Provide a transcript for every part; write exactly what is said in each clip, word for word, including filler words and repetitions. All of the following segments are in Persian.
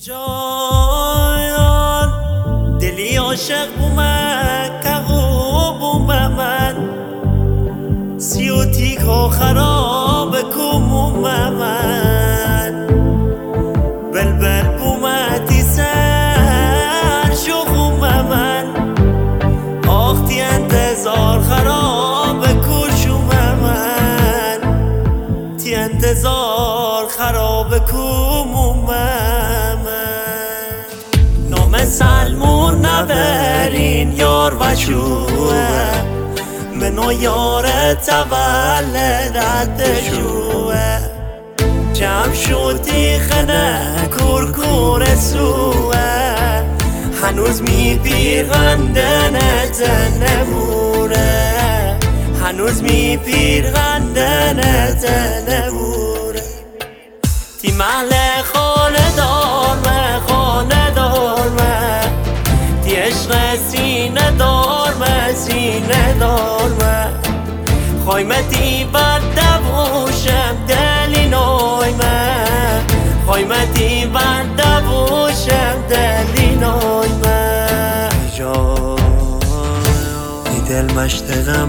جان دلی عاشق بومد کغو بومد سیوتی که خراب کم من بلبل بومدی سر شخوم من آختی انتظار خراب کشوم من تی انتظار خراب کم من نام سلمون نبرین یار وشوه منو یار تولدت شوه جمع شدی خنه کورکور سوه هنوز میپیرغندنت نموره هنوز میپیرغندنت نموره تی محل خانه دار مه خانه دار مه تی عشق سینه دار مه سینه دار مه خایمتی بر دوشم دلی نوی مه خایمتی بر دوشم دلی نوی مه جان ای دل مشتغم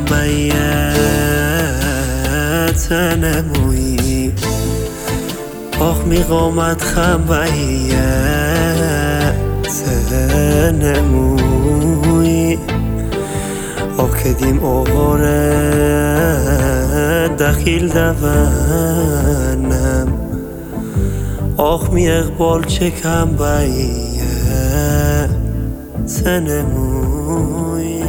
بیت نموی آخ میقامت خم بیت نموی آخ کدیم اوغاره دخیل دوانم آخ می اقبال چکم بیت نموی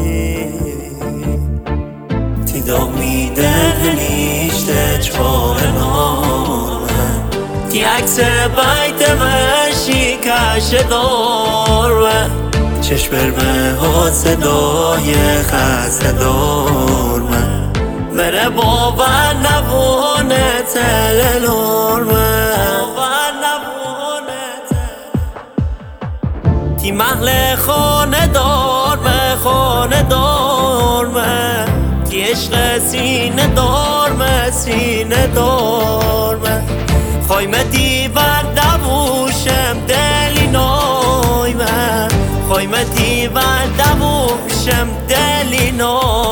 تی دامی دهنیشته چهار نامن تی عکس بیت مشی کش دار چشم برمه ها صدای خسته دار من بره باور نبونه تلنور من تی محل خانه دار به خانه دار من تی عشق سینه دار من سینه دار من خایمتی بر دوشم دلی نوی من خایمتی بر دوشم دلی نوی